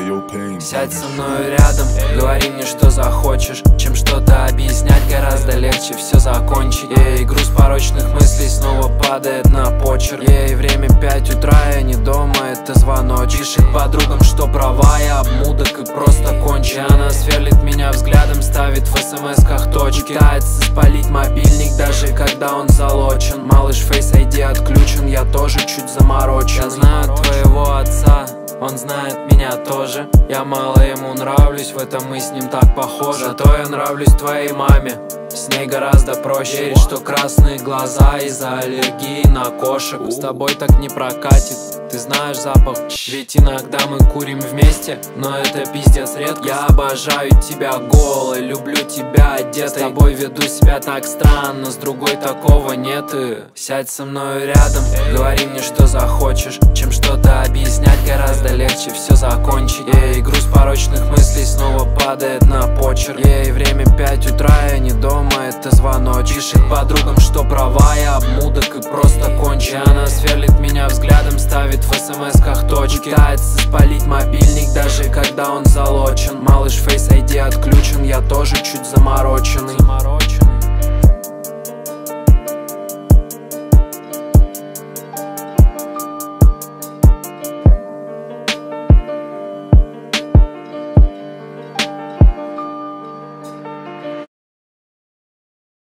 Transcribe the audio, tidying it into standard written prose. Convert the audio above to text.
Сядь со мной рядом, говори мне, что захочешь. Чем что-то объяснять, гораздо легче все закончить. Ей, груз порочных мыслей снова падает на почерк. Ей, время 5 утра, я не дома, это звоночек. Пишет подругам, что права, я обмудок и просто кончен. Она сверлит меня взглядом, ставит в смс-ках точки. Пытается спалить мобильник, даже когда он залочен. Малыш, Face ID отключен, я тоже чуть заморочен. Я знаю твоего отца, он знает меня тоже. Я мало ему нравлюсь, в этом мы с ним так похожи. Зато я нравлюсь твоей маме, с ней гораздо проще. Верить, что красные глаза из-за аллергии на кошек. С тобой так не прокатит, ты знаешь запах. Ведь иногда мы курим вместе, но это пиздец редко. Я обожаю тебя голой, люблю тебя одетой. С тобой веду себя так странно, с другой такого нет. И сядь со мной рядом, говори мне, что захочешь. Чем что-то объяснять, гораздо легче все закончить. Ей, груз порочных мыслей снова падает на почерк. Ей, время 5 утра, я не дома, это звоночек. Пишет подругам, что права, я обмудок и просто кончен. Она сверлит меня взглядом, ставит в смс-ках точки. Пытается спалить мобильник, даже когда он залочен. Малыш, Face ID отключен, я тоже чуть замороченный.